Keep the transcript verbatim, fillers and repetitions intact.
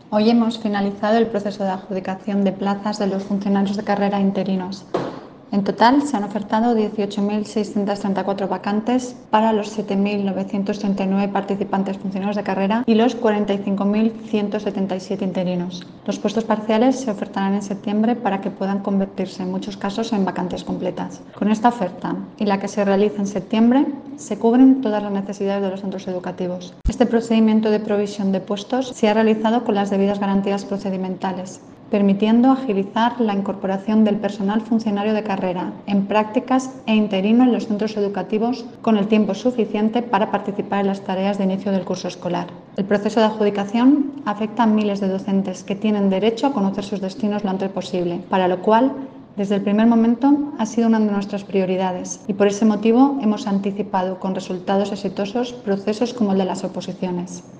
Hoy hemos finalizado el proceso de adjudicación de plazas de los funcionarios de carrera interinos. En total, se han ofertado dieciocho mil seiscientas treinta y cuatro vacantes para los siete mil novecientos treinta y nueve participantes funcionarios de carrera y los cuarenta y cinco mil ciento setenta y siete interinos. Los puestos parciales se ofertarán en septiembre para que puedan convertirse en muchos casos en vacantes completas. Con esta oferta y la que se realiza en septiembre, se cubren todas las necesidades de los centros educativos. Este procedimiento de provisión de puestos se ha realizado con las debidas garantías procedimentales, permitiendo agilizar la incorporación del personal funcionario de carrera en prácticas e interino en los centros educativos con el tiempo suficiente para participar en las tareas de inicio del curso escolar. El proceso de adjudicación afecta a miles de docentes que tienen derecho a conocer sus destinos lo antes posible, para lo cual, desde el primer momento, ha sido una de nuestras prioridades y por ese motivo hemos anticipado con resultados exitosos procesos como el de las oposiciones.